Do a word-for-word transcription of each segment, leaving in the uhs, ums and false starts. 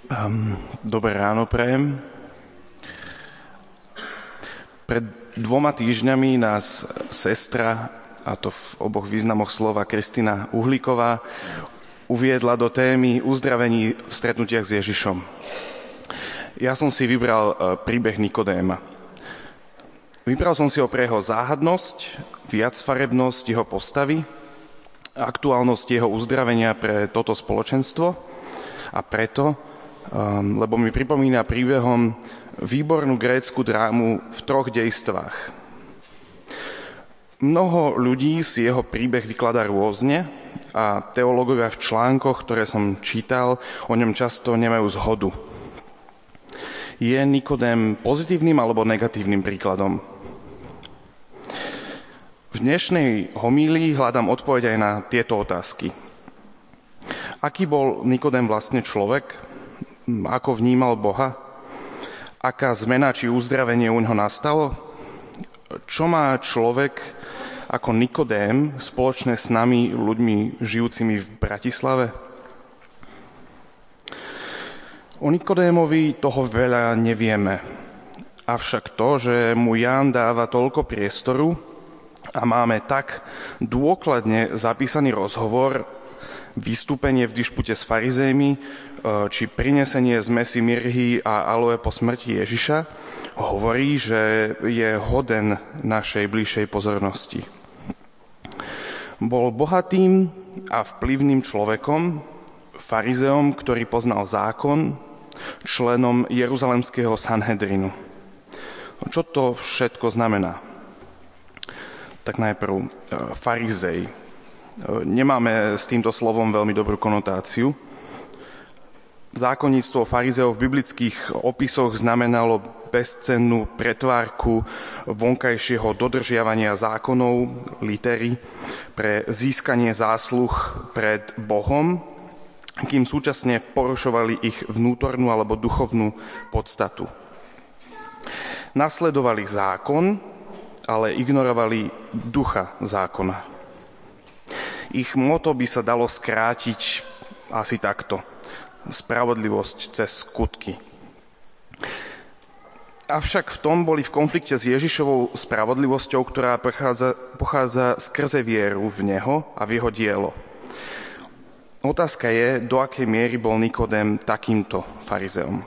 Um, dobré ráno prajem. Pred dvoma týždňami nás sestra, a to v oboch významoch slova, Kristina Uhlíková, uviedla do témy uzdravení v stretnutiach s Ježišom. Ja som si vybral príbeh Nikodéma. Vybral som si ho pre jeho záhadnosť, viacfarebnosť jeho postavy, aktuálnosť jeho uzdravenia pre toto spoločenstvo a preto, um, lebo mi pripomína príbehom výbornú grécku drámu v troch dejstvách. Mnoho ľudí si jeho príbeh vykladá rôzne a teológovia v článkoch, ktoré som čítal, o ňom často nemajú zhodu. Je Nikodém pozitívnym alebo negatívnym príkladom? V dnešnej homílii hľadám odpoveď aj na tieto otázky. Aký bol Nikodém vlastne človek? Ako vnímal Boha? Aká zmena či uzdravenie u ňoho nastalo? Čo má človek ako Nikodém spoločné s nami, ľuďmi žijúcimi v Bratislave? O Nikodémovi toho veľa nevieme. Avšak to, že mu Ján dáva toľko priestoru a máme tak dôkladne zapísaný rozhovor, vystúpenie v dišpute s farizejmi, či prinesenie zmesi mirhy a aloe po smrti Ježiša, hovorí, že je hoden našej bližšej pozornosti. Bol bohatým a vplyvným človekom, farizeom, ktorý poznal zákon, členom Jeruzalemského Sanhedrinu. Čo to všetko znamená? Tak najprv farizej. Nemáme s týmto slovom veľmi dobrú konotáciu. Zákonníctvo farizeov v biblických opisoch znamenalo bezcennú pretvárku vonkajšieho dodržiavania zákonov, litery, pre získanie zásluh pred Bohom, kým súčasne porušovali ich vnútornú alebo duchovnú podstatu. Nasledovali zákon, ale ignorovali ducha zákona. Ich motto by sa dalo skrátiť asi takto. Spravodlivosť cez skutky. Avšak v tom boli v konflikte s Ježišovou spravodlivosťou, ktorá pochádza, pochádza skrze vieru v Neho a v Jeho dielo. Otázka je, do akej miery bol Nikodém takýmto farizeom.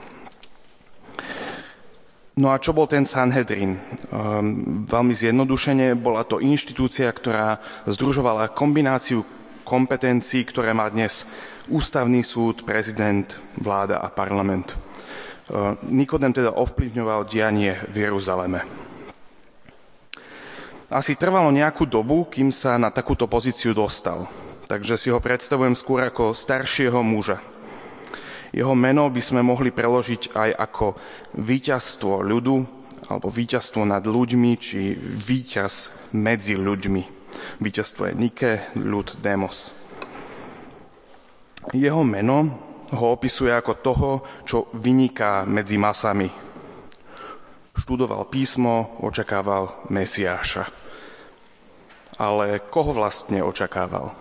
No a čo bol ten Sanhedrin? Um, veľmi zjednodušene, bola to inštitúcia, ktorá združovala kombináciu kompetencií, ktoré má dnes ústavný súd, prezident, vláda a parlament. Uh, Nikodém teda ovplyvňoval dianie v Jeruzaleme. Asi trvalo nejakú dobu, kým sa na takúto pozíciu dostal. Takže si ho predstavujem skôr ako staršieho muža. Jeho meno by sme mohli preložiť aj ako víťazstvo ľudu, alebo víťazstvo nad ľuďmi, či víťaz medzi ľuďmi. Víťazstvo je Nike, ľud, demos. Jeho meno ho opisuje ako toho, čo vyniká medzi masami. Študoval písmo, očakával Mesiáša. Ale koho vlastne očakával?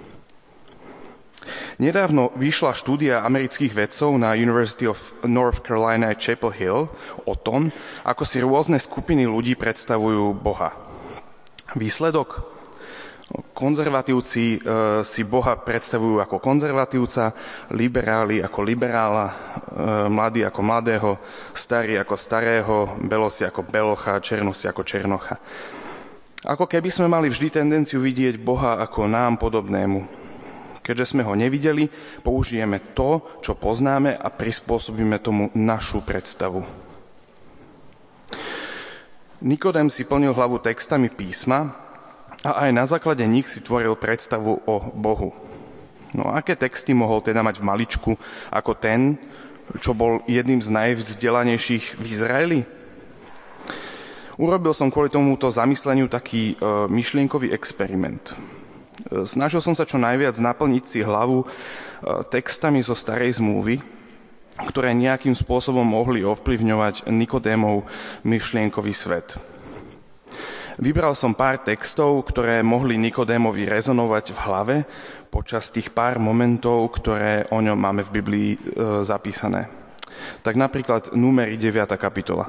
Nedávno vyšla štúdia amerických vedcov na University of North Carolina Chapel Hill o tom, ako si rôzne skupiny ľudí predstavujú Boha. Výsledok? Konzervatívci e, si Boha predstavujú ako konzervatívca, liberáli ako liberála, e, mladí ako mladého, starí ako starého, belosi ako belocha, černosi ako černocha. Ako keby sme mali vždy tendenciu vidieť Boha ako nám podobnému. Keďže sme ho nevideli, použijeme to, čo poznáme a prispôsobíme tomu našu predstavu. Nikodém si plnil hlavu textami písma a aj na základe nich si tvoril predstavu o Bohu. No aké texty mohol teda mať v maličku ako ten, čo bol jedným z najvzdelanejších v Izraeli? Urobil som kvôli tomuto zamysleniu taký e, myšlienkový experiment. Snažil som sa čo najviac naplniť si hlavu textami zo starej zmluvy, ktoré nejakým spôsobom mohli ovplyvňovať Nikodémov myšlienkový svet. Vybral som pár textov, ktoré mohli Nikodémovi rezonovať v hlave počas tých pár momentov, ktoré o ňom máme v Biblii e, zapísané. Tak napríklad Númeri deviata kapitola.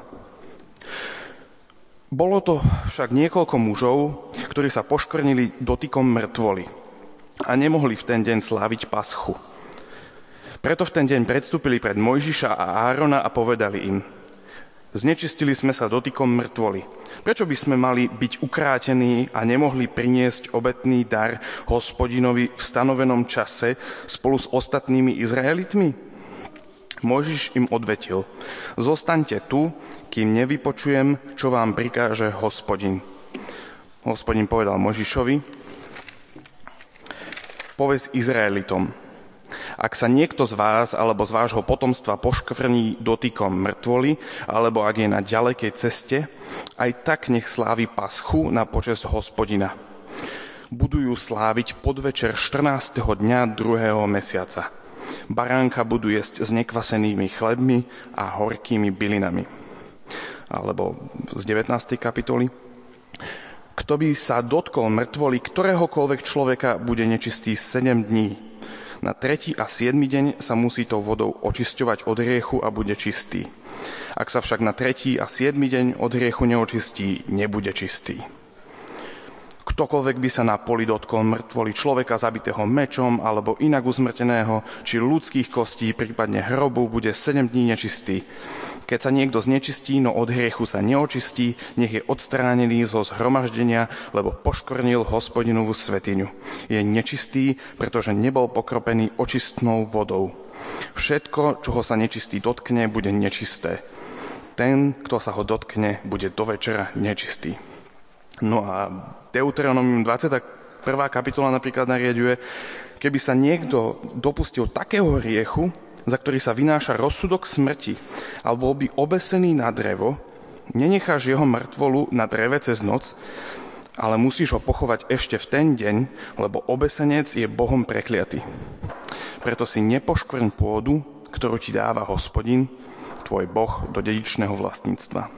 Bolo to však niekoľko mužov, ktorí sa poškvrnili dotykom mŕtvoly a nemohli v ten deň sláviť paschu. Preto v ten deň predstúpili pred Mojžiša a Árona a povedali im: Znečistili sme sa dotykom mŕtvoly. Prečo by sme mali byť ukrátení a nemohli priniesť obetný dar Hospodinovi v stanovenom čase spolu s ostatnými Izraelitmi? Mojžiš im odvetil: Zostaňte tu, kým nevypočujem, čo vám prikáže Hospodin. Hospodin povedal Mojžišovi: Povedz Izraelitom: Ak sa niekto z vás alebo z vášho potomstva poškvrní dotykom mŕtvoly, alebo ak je na ďalekej ceste, aj tak nech slávi paschu na počesť Hospodina. Budú ju sláviť podvečer štrnásteho dňa druhého mesiaca. Baránka budú jesť s nekvasenými chlebmi a horkými bylinami. Alebo z devätnástej kapitoly. Kto by sa dotkol mŕtvoly ktoréhokoľvek človeka, bude nečistý sedem dní. Na tretí a siedmy deň sa musí tou vodou očisťovať od hriechu a bude čistý. Ak sa však na tretí a siedmy deň od hriechu neočistí, nebude čistý. Ktokoľvek by sa na poli dotkol mŕtvoly človeka zabitého mečom alebo inak uzmrteného, či ľudských kostí, prípadne hrobu, bude sedem dní nečistý. Keď sa niekto znečistí, no od hriechu sa neočistí, nech je odstránený zo zhromaždenia, lebo poškvrnil Hospodinovú svätyňu. Je nečistý, pretože nebol pokropený očistnou vodou. Všetko, čoho sa nečistý dotkne, bude nečisté. Ten, kto sa ho dotkne, bude do večera nečistý. No a Deuteronomium dvadsiata prvá kapitola napríklad nariaďuje: keby sa niekto dopustil takého hriechu, za ktorý sa vynáša rozsudok smrti, alebo by obesený na drevo, nenecháš jeho mŕtvolu na dreve cez noc, ale musíš ho pochovať ešte v ten deň, lebo obesenec je Bohom prekliaty. Preto si nepoškvrň pôdu, ktorú ti dáva Hospodin, tvoj Boh, do dedičného vlastníctva.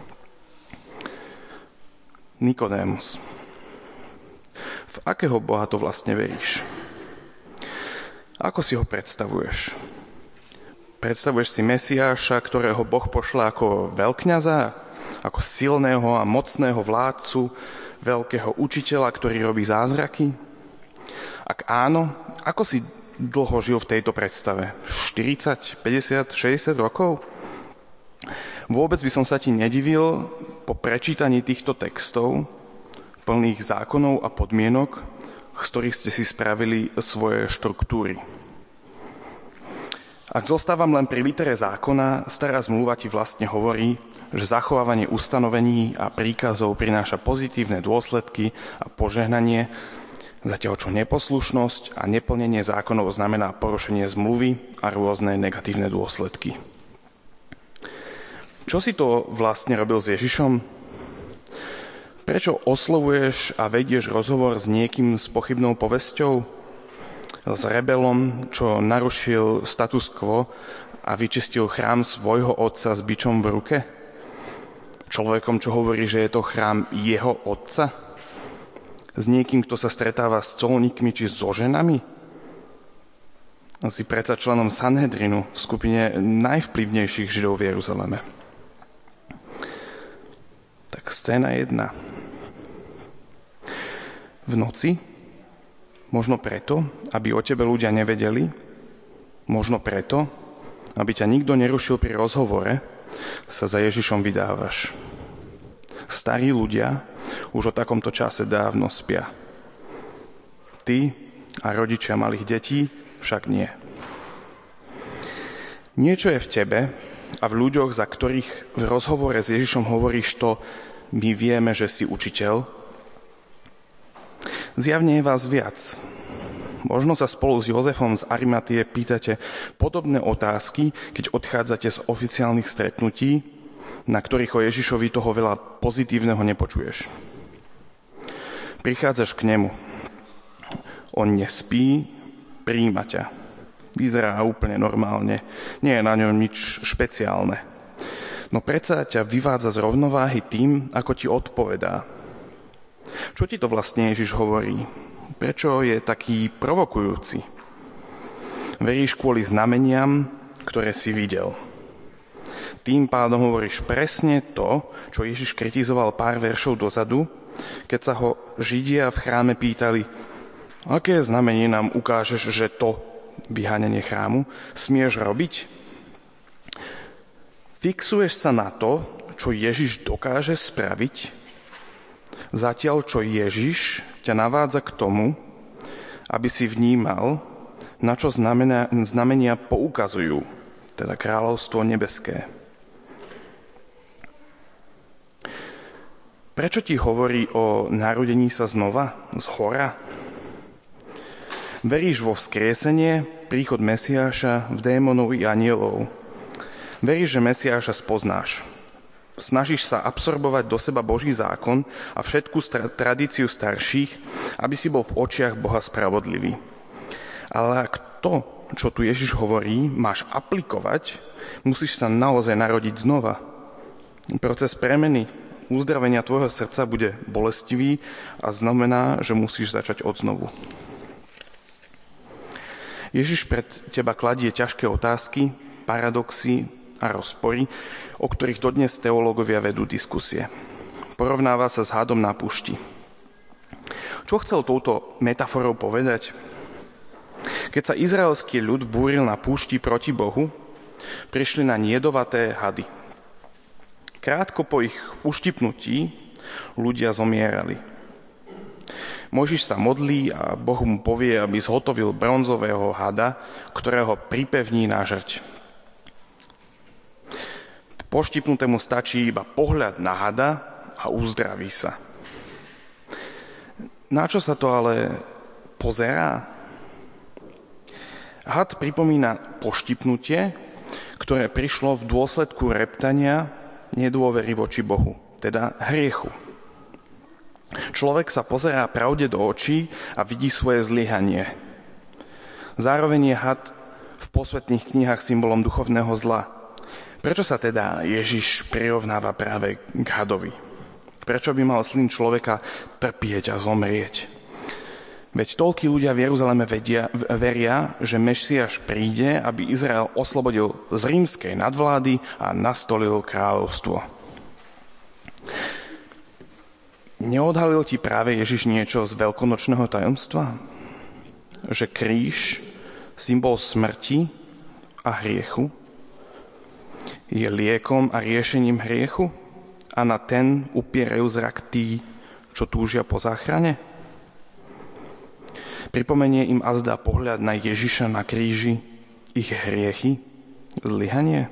Nikodémus. V akého Boha to vlastne veríš? Ako si ho predstavuješ? Predstavuješ si Mesiáša, ktorého Boh pošle ako veľkňaza, ako silného a mocného vládcu, veľkého učiteľa, ktorý robí zázraky? Ak áno, ako si dlho žil v tejto predstave? štyridsať, päťdesiat, šesťdesiat rokov? Vôbec by som sa ti nedivil po prečítaní týchto textov, plných zákonov a podmienok, z ktorých ste si spravili svoje štruktúry. Ak zostávam len pri litere zákona, stará zmluva ti vlastne hovorí, že zachovávanie ustanovení a príkazov prináša pozitívne dôsledky a požehnanie, zatiaľ čo neposlušnosť a neplnenie zákonov znamená porušenie zmluvy a rôzne negatívne dôsledky. Čo si to vlastne robil s Ježišom? Prečo oslovuješ a vedieš rozhovor s niekým s pochybnou povesťou? S rebelom, čo narušil status quo a vyčistil chrám svojho otca s bičom v ruke? Človekom, čo hovorí, že je to chrám jeho otca? S niekým, kto sa stretáva s colníkmi či so ženami? Si predsa členom Sanhedrinu v skupine najvplyvnejších Židov v Jeruzaleme. Tak scéna jedna. V noci, možno preto, aby o tebe ľudia nevedeli, možno preto, aby ťa nikto nerušil pri rozhovore, sa za Ježišom vydávaš. Starí ľudia už o takomto čase dávno spia. Ty a rodičia malých detí však nie. Niečo je v tebe a v ľuďoch, za ktorých v rozhovore s Ježišom hovoríš to: my vieme, že si učiteľ. Zjavne je vás viac. Možno sa spolu s Jozefom z Arimatie pýtate podobné otázky, keď odchádzate z oficiálnych stretnutí, na ktorých o Ježišovi toho veľa pozitívneho nepočuješ. Prichádzaš k nemu. On nespí, prijíma ťa. Vyzerá úplne normálne. Nie je na ňom nič špeciálne. No predsa ťa vyvádza z rovnováhy tým, ako ti odpovedá. Čo ti to vlastne Ježiš hovorí? Prečo je taký provokujúci? Veríš kvôli znameniam, ktoré si videl. Tým pádom hovoríš presne to, čo Ježiš kritizoval pár veršov dozadu, keď sa ho Židia v chráme pýtali, aké znamenie nám ukážeš, že to vyháňanie chrámu smieš robiť? Fixuješ sa na to, čo Ježiš dokáže spraviť, zatiaľ čo Ježiš ťa navádza k tomu, aby si vnímal, na čo znamenia, znamenia poukazujú, teda kráľovstvo nebeské. Prečo ti hovorí o narodení sa znova, z hora? Veríš vo vzkriesenie, príchod Mesiáša, v démonov i anielov. Veríš, že Mesiáša spoznáš. Snažíš sa absorbovať do seba Boží zákon a všetku stra- tradíciu starších, aby si bol v očiach Boha spravodlivý. Ale ak to, čo tu Ježiš hovorí, máš aplikovať, musíš sa naozaj narodiť znova. Proces premeny, uzdravenia tvojho srdca bude bolestivý a znamená, že musíš začať odznovu. Ježiš pred teba kladie ťažké otázky, paradoxy a rozpory, o ktorých dodnes teológovia vedú diskusie. Porovnáva sa s hadom na púšti. Čo chcel touto metaforou povedať? Keď sa izraelský ľud búril na púšti proti Bohu, prišli na jedovaté hady. Krátko po ich uštipnutí ľudia zomierali. Mojžiš sa modlí a Boh mu povie, aby zhotovil bronzového hada, ktorého pripevní na žrť. Poštipnutému stačí iba pohľad na hada a uzdraví sa. Na čo sa to ale pozerá? Had pripomína poštipnutie, ktoré prišlo v dôsledku reptania nedôvery voči Bohu, teda hriechu. Človek sa pozerá pravde do očí a vidí svoje zlyhanie. Zároveň je had v posvätných knihách symbolom duchovného zla. Prečo sa teda Ježiš prirovnáva práve k hadovi? Prečo by mal syn človeka trpieť a zomrieť? Veď toľkí ľudia v Jeruzaleme vedia, veria, že Mesiáš príde, aby Izrael oslobodil z rímskej nadvlády a nastolil kráľovstvo. Neodhalil ti práve Ježiš niečo z veľkonočného tajomstva? Že kríž, symbol smrti a hriechu, je liekom a riešením hriechu a na ten upierajú zrak tí, čo túžia po záchrane? Pripomenie im azda pohľad na Ježiša na kríži, ich hriechy, zlyhanie?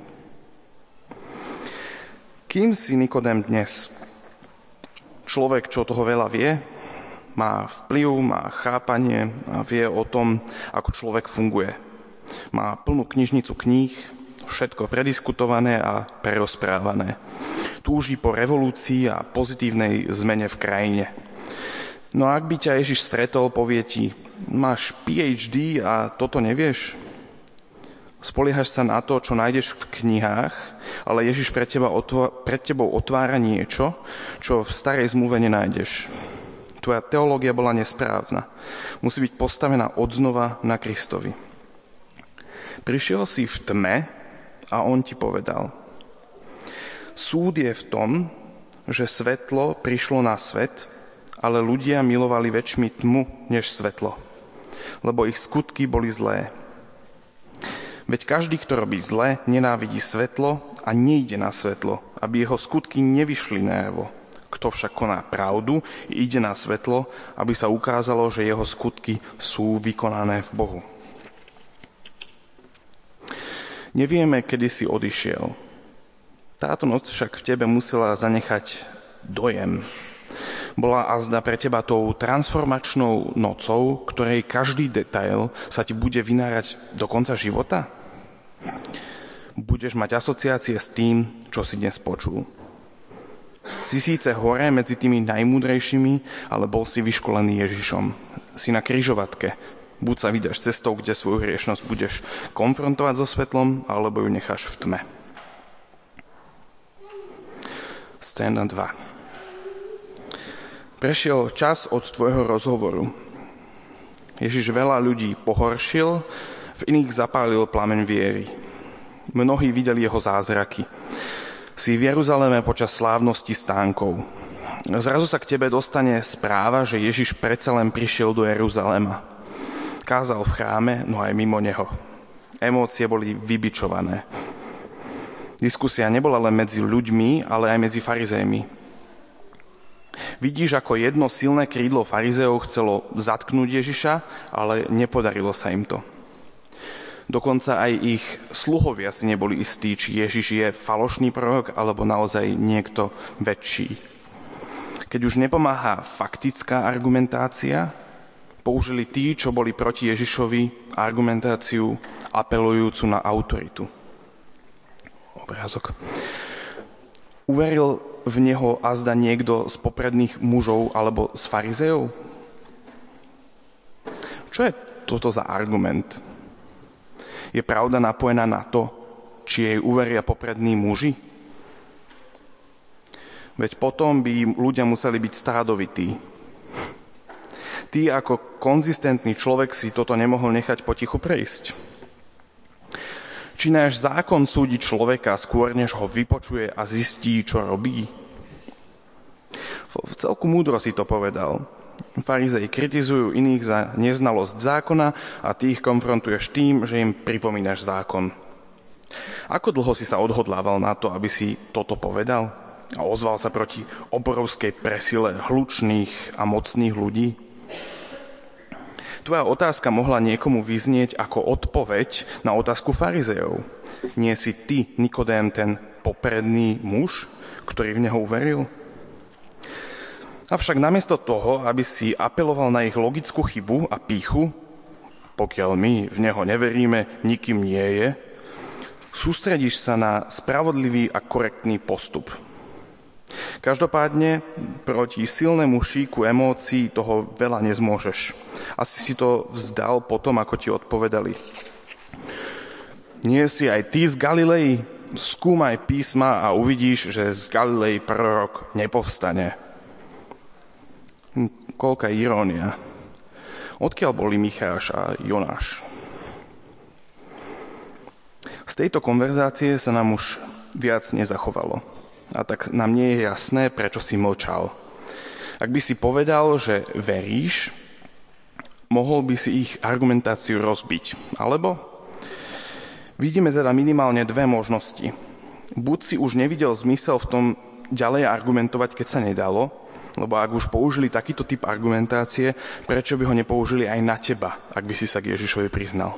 Kým si Nikodém dnes? Človek, čo toho veľa vie, má vplyv, má chápanie a vie o tom, ako človek funguje. Má plnú knižnicu kníh, všetko prediskutované a prerozprávané. Túži po revolúcii a pozitívnej zmene v krajine. No ak by ťa Ježiš stretol, povie ti, máš pé há dé a toto nevieš? Spoliehaš sa na to, čo nájdeš v knihách, ale Ježiš pred, teba otvo- pred tebou otvára niečo, čo v starej zmluve nenájdeš. Tvoja teológia bola nesprávna. Musí byť postavená odznova na Kristovi. Prišiel si v tme a on ti povedal. Súd je v tom, že svetlo prišlo na svet, ale ľudia milovali väčšmi tmu než svetlo, lebo ich skutky boli zlé. Veď každý, kto robí zle, nenávidí svetlo a nejde na svetlo, aby jeho skutky nevyšli najavo. Kto však koná pravdu, ide na svetlo, aby sa ukázalo, že jeho skutky sú vykonané v Bohu. Nevieme, kedy si odišiel. Táto noc však v tebe musela zanechať dojem. Bola azda pre teba tou transformačnou nocou, ktorej každý detail sa ti bude vynárať do konca života? Budeš mať asociácie s tým, čo si dnes počul. Si síce hore medzi tými najmúdrejšími, ale bol si vyškolený Ježišom. Si na križovatke. Buď sa vydáš cestou, kde svoju hriešnosť budeš konfrontovať so svetlom, alebo ju necháš v tme. Scéna dva. Prešiel čas od tvojho rozhovoru. Ježiš veľa ľudí pohoršil, v iných zapálil plameň viery. Mnohí videli jeho zázraky. Si v Jeruzaleme počas slávnosti stánkov. Zrazu sa k tebe dostane správa, že Ježiš predsa len prišiel do Jeruzalema. Kázal v chráme, no aj mimo neho. Emócie boli vybičované. Diskusia nebola len medzi ľuďmi, ale aj medzi farizejmi. Vidíš, ako jedno silné krídlo farizeov chcelo zatknúť Ježiša, ale nepodarilo sa im to. Dokonca aj ich sluhovia si neboli istí, či Ježiš je falošný prorok, alebo naozaj niekto väčší. Keď už nepomáha faktická argumentácia, použili tí, čo boli proti Ježišovi, argumentáciu apelujúcu na autoritu. Obrázok. Uveril v neho azda niekto z popredných mužov alebo z farizejov? Čo je toto za argument? Je pravda napojená na to, či jej uveria poprední muži? Veď potom by ľudia museli byť stádovití. Ty ako konzistentný človek si toto nemohol nechať potichu prejsť. Či náš zákon súdi človeka skôr, než ho vypočuje a zistí, čo robí? V celku múdro si to povedal. Farizei kritizujú iných za neznalosť zákona a ty ich konfrontuješ tým, že im pripomínaš zákon. Ako dlho si sa odhodlával na to, aby si toto povedal? A ozval sa proti obrovskej presile hlučných a mocných ľudí? Tvoja otázka mohla niekomu vyznieť ako odpoveď na otázku farizejov. Nie si ty, Nikodém, ten popredný muž, ktorý v neho uveril? Avšak namiesto toho, aby si apeloval na ich logickú chybu a pýchu, pokiaľ my v neho neveríme, nikým nie je, sústredíš sa na spravodlivý a korektný postup. Každopádne proti silnému šíku emócií toho veľa nezmôžeš. Asi si to vzdal potom, ako ti odpovedali. Nie si aj ty z Galilei? Skúmaj písma a uvidíš, že z Galilei prorok nepovstane. Hm, koľká irónia. Odkiaľ boli Micháš a Jonáš? Z tejto konverzácie sa nám už viac nezachovalo. A tak nám nie je jasné, prečo si mlčal. Ak by si povedal, že veríš, mohol by si ich argumentáciu rozbiť. Alebo vidíme teda minimálne dve možnosti. Buď si už nevidel zmysel v tom ďalej argumentovať, keď sa nedalo, lebo ak už použili takýto typ argumentácie, prečo by ho nepoužili aj na teba, ak by si sa k Ježišovi priznal.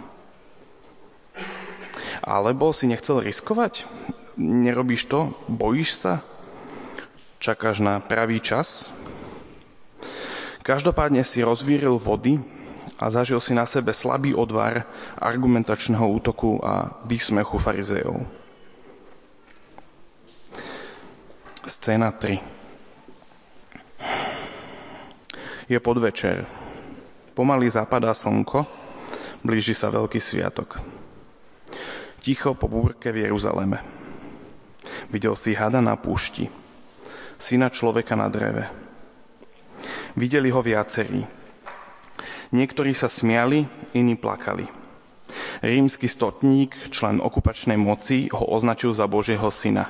Alebo si nechcel riskovať? Nerobíš to? Bojíš sa? Čakáš na pravý čas? Každopádne si rozvíril vody a zažil si na sebe slabý odvar argumentačného útoku a výsmechu farizejov. Scéna tri. Je podvečer. Pomaly zapadá slnko, blíži sa veľký sviatok. Ticho po búrke v Jeruzaleme. Videl si hada na púšti, syna človeka na dreve. Videli ho viacerí. Niektorí sa smiali, iní plakali. Rímsky stotník, člen okupačnej moci, ho označil za Božieho syna.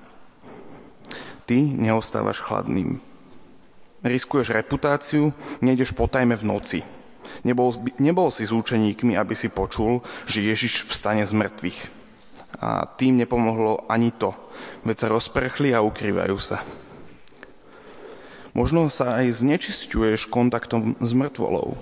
Ty neostávaš chladným. Riskuješ reputáciu, nejdeš po tajme v noci. Nebol, nebol si s učeníkmi, aby si počul, že Ježiš vstane z mŕtvych. A tým nepomohlo ani to, veď sa rozprchli a ukrývajú sa. Možno sa aj znečisťuješ kontaktom s mŕtvolou.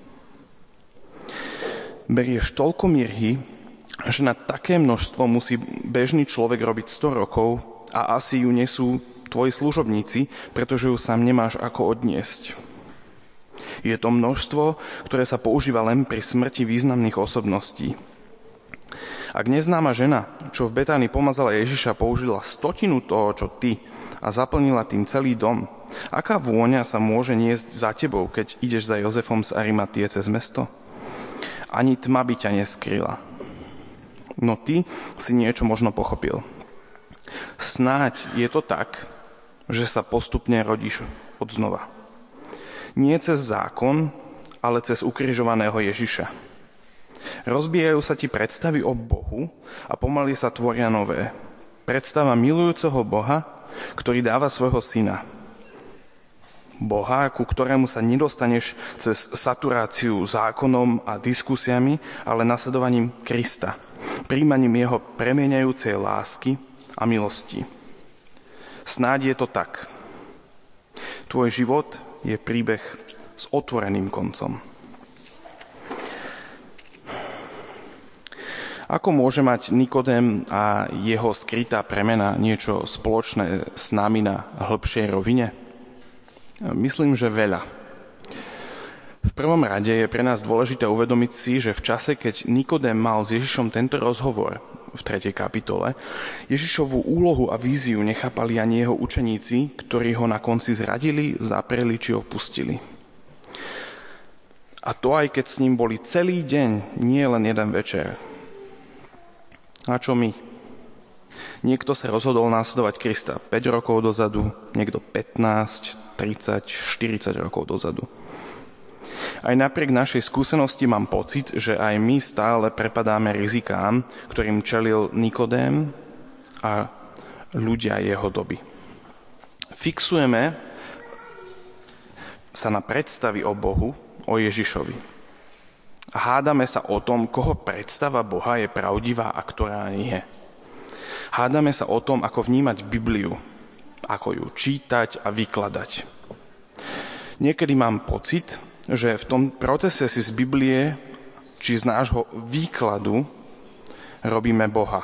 Berieš toľko mirhy, že na také množstvo musí bežný človek robiť sto rokov a asi ju nesú tvoji služobníci, pretože ju sám nemáš ako odniesť. Je to množstvo, ktoré sa používa len pri smrti významných osobností. Ak neznáma žena, čo v Betánii pomazala Ježiša, použila stotinu toho, čo ty, a zaplnila tým celý dom, aká vôňa sa môže niesť za tebou, keď ideš za Jozefom z Arimatie cez mesto? Ani tma by ťa neskryla. No ty si niečo možno pochopil. Snáď je to tak, že sa postupne rodíš od znova. Nie cez zákon, ale cez ukrižovaného Ježiša. Rozbijajú sa ti predstavy o Bohu a pomaly sa tvoria nové. Predstava milujúceho Boha, ktorý dáva svojho syna. Boha, ku ktorému sa nedostaneš cez saturáciu zákonom a diskusiami, ale nasledovaním Krista, príjmaním jeho premieňajúcej lásky a milosti. Snáď je to tak. Tvoj život je príbeh s otvoreným koncom. Ako môže mať Nikodém a jeho skrytá premena niečo spoločné s nami na hĺbšej rovine? Myslím, že veľa. V prvom rade je pre nás dôležité uvedomiť si, že v čase, keď Nikodém mal s Ježišom tento rozhovor v tretej kapitole, Ježišovú úlohu a víziu nechápali ani jeho učeníci, ktorí ho na konci zradili, zapreli či opustili. A to aj keď s ním boli celý deň, nie len jeden večer. A čo my? Niekto sa rozhodol následovať Krista päť rokov dozadu, niekto pätnásť, tridsať, štyridsať rokov dozadu. Aj napriek našej skúsenosti mám pocit, že aj my stále prepadáme rizikám, ktorým čelil Nikodém a ľudia jeho doby. Fixujeme sa na predstavy o Bohu, o Ježišovi. Hádame sa o tom, koho predstava Boha je pravdivá a ktorá nie. Hádame sa o tom, ako vnímať Bibliu, ako ju čítať a vykladať. Niekedy mám pocit, že v tom procese si z Biblie, či z nášho výkladu, robíme Boha.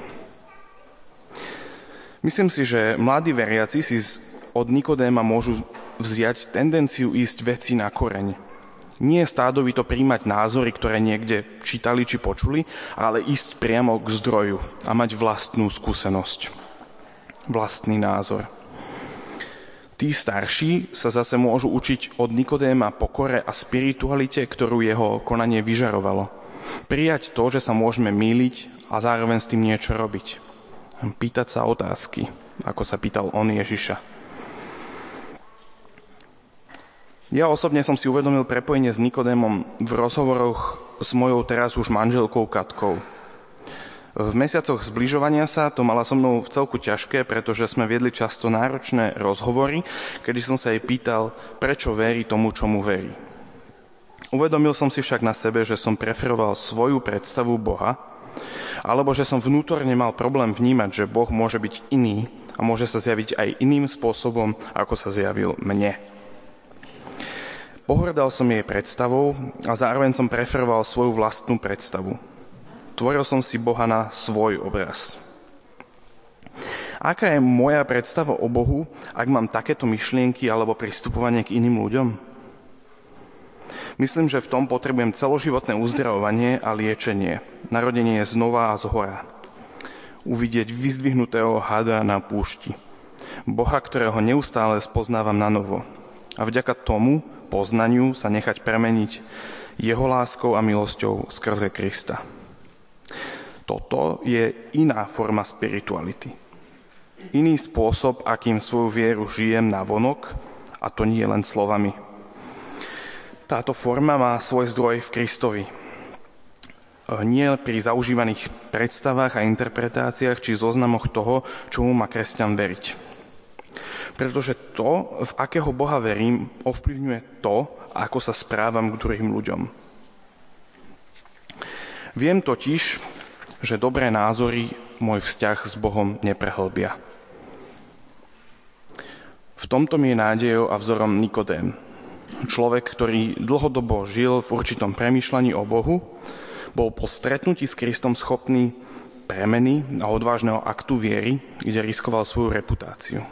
Myslím si, že mladí veriaci si od Nikodéma môžu vziať tendenciu ísť veci na koreň. Nie stádovito príjmať názory, ktoré niekde čítali či počuli, ale ísť priamo k zdroju a mať vlastnú skúsenosť, vlastný názor. Tí starší sa zase môžu učiť od Nikodéma pokore a spiritualite, ktorú jeho konanie vyžarovalo. Prijať to, že sa môžeme mýliť a zároveň s tým niečo robiť. Pýtať sa otázky, ako sa pýtal on Ježiša. Ja osobne som si uvedomil prepojenie s Nikodémom v rozhovoroch s mojou teraz už manželkou Katkou. V mesiacoch zbližovania sa to mala so mnou v celku ťažké, pretože sme viedli často náročné rozhovory, kedy som sa jej pýtal, prečo verí tomu, čomu verí. Uvedomil som si však na sebe, že som preferoval svoju predstavu Boha, alebo že som vnútorne mal problém vnímať, že Boh môže byť iný a môže sa zjaviť aj iným spôsobom, ako sa zjavil mne. Pohrdal som jej predstavou a zároveň som preferoval svoju vlastnú predstavu. Tvoril som si Boha na svoj obraz. Aká je moja predstava o Bohu, ak mám takéto myšlienky alebo pristupovanie k iným ľuďom? Myslím, že v tom potrebujem celoživotné uzdravovanie a liečenie, narodenie znova a zhora. Uvidieť vyzdvihnutého hada na púšti. Boha, ktorého neustále spoznávam na novo. A vďaka tomu poznaniu sa nechať premeniť jeho láskou a milosťou skrze Krista. Toto je iná forma spirituality. Iný spôsob, akým svoju vieru žijem navonok, a to nie len slovami. Táto forma má svoj zdroj v Kristovi. Nie pri zaužívaných predstavách a interpretáciách či zoznamoch toho, čomu má kresťan veriť. Pretože to, v akého Boha verím, ovplyvňuje to, ako sa správam k druhým ľuďom. Viem totiž, že dobré názory môj vzťah s Bohom neprehlbia. V tomto mi je nádejou a vzorom Nikodém. Človek, ktorý dlhodobo žil v určitom premýšľaní o Bohu, bol po stretnutí s Kristom schopný premeny a odvážneho aktu viery, kde riskoval svoju reputáciu.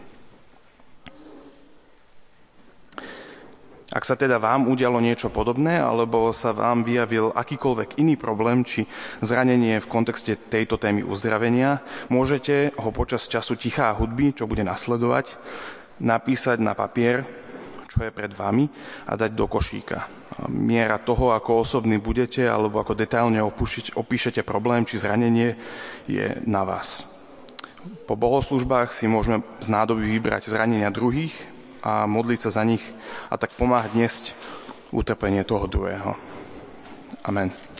Ak sa teda vám udialo niečo podobné, alebo sa vám vyjavil akýkoľvek iný problém, či zranenie v kontexte tejto témy uzdravenia, môžete ho počas času tichá hudby, čo bude nasledovať, napísať na papier, čo je pred vami, a dať do košíka. Miera toho, ako osobní budete, alebo ako detailne opíšete problém či zranenie, je na vás. Po bohoslúžbách si môžeme z nádoby vybrať zranenia druhých a modliť sa za nich a tak pomáhať niesť utrpenie toho druhého. Amen.